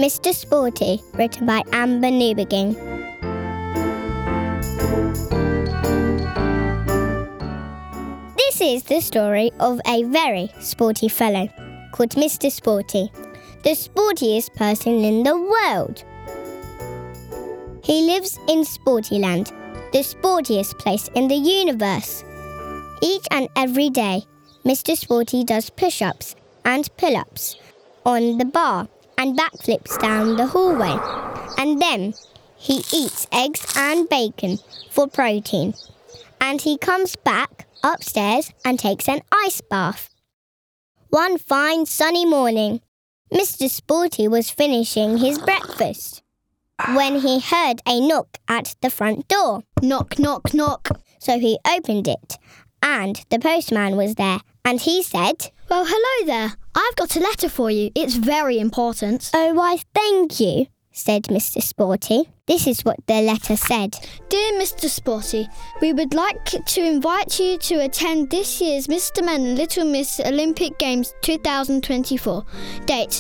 Mr. Sporty, written by Amber Newbegin. This is the story of a very sporty fellow called Mr. Sporty, the sportiest person in the world. He lives in Sportyland, the sportiest place in the universe. Each and every day, Mr. Sporty does push-ups and pull-ups on the bar and backflips down the hallway. And then he eats eggs and bacon for protein. And he comes back upstairs and takes an ice bath. One fine sunny morning, Mr. Sporty was finishing his breakfast when he heard a knock at the front door. Knock, knock, knock. So he opened it, and the postman was there, and he said, Well, hello there. I've got a letter for you. It's very important. "Oh, why, thank you," said Mr. Sporty. This is what the letter said. Dear Mr. Sporty, we would like to invite you to attend this year's Mr. Men and Little Miss Olympic Games 2024. Date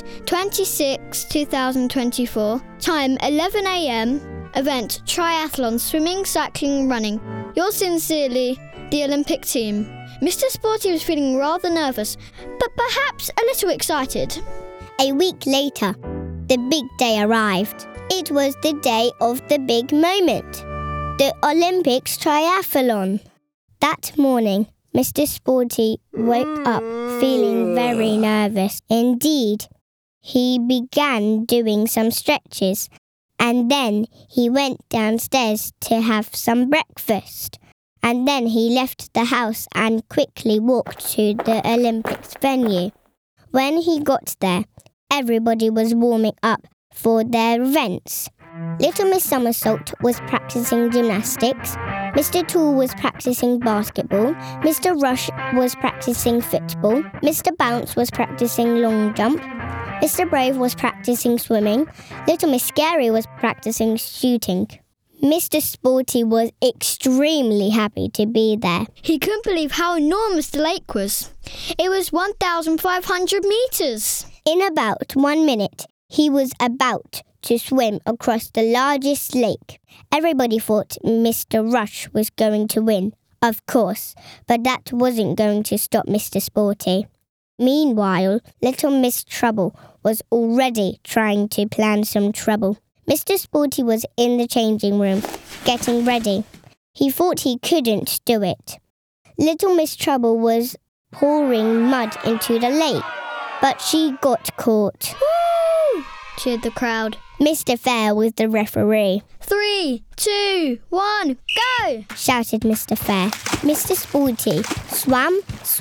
26/2024. Time 11 a.m. Event triathlon, swimming, cycling, running. Yours sincerely, the Olympic team. Mr. Sporty was feeling rather nervous, but perhaps a little excited. A week later, the big day arrived. It was the day of the big moment, the Olympics triathlon. That morning, Mr. Sporty woke up feeling very nervous indeed. He began doing some stretches, and then he went downstairs to have some breakfast. And then he left the house and quickly walked to the Olympics venue. When he got there, everybody was warming up for their events. Little Miss Somersault was practicing gymnastics. Mr. Tool was practicing basketball. Mr. Rush was practicing football. Mr. Bounce was practicing long jump. Mr. Brave was practicing swimming. Little Miss Scary was practicing shooting. Mr. Sporty was extremely happy to be there. He couldn't believe how enormous the lake was. It was 1,500 metres. In about 1 minute, he was about to swim across the largest lake. Everybody thought Mr. Rush was going to win, of course, but that wasn't going to stop Mr. Sporty. Meanwhile, Little Miss Trouble was already trying to plan some trouble. Mr. Sporty was in the changing room, getting ready. He thought he couldn't do it. Little Miss Trouble was pouring mud into the lake, but she got caught. Woo! Cheered the crowd. Mr. Fair was the referee. 3, 2, 1, go! Shouted Mr. Fair. Mr. Sporty swam,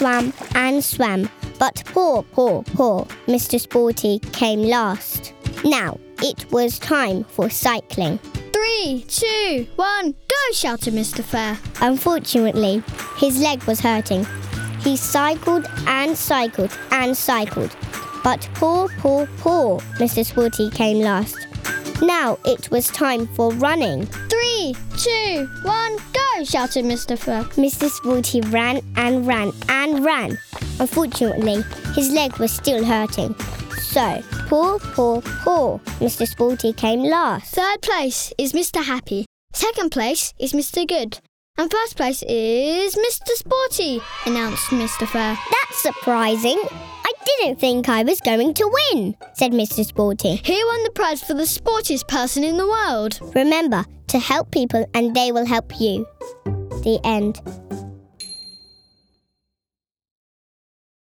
and swam, but poor Mr. Sporty came last. Now, it was time for cycling. 3, 2, 1, go! Shouted Mr. Fair. Unfortunately, his leg was hurting. He cycled, but poor Mr. Sporty came last. Now it was time for running. 3, 2, 1, go! Shouted Mr. Fair. Mr. Sporty ran. Unfortunately, his leg was still hurting. So, poor Mr. Sporty came last. Third place is Mr. Happy. Second place is Mr. Good. And first place is Mr. Sporty, announced Mr. Fair. That's surprising. I didn't think I was going to win, said Mr. Sporty. He won the prize for the sportiest person in the world. Remember to help people and they will help you. The end.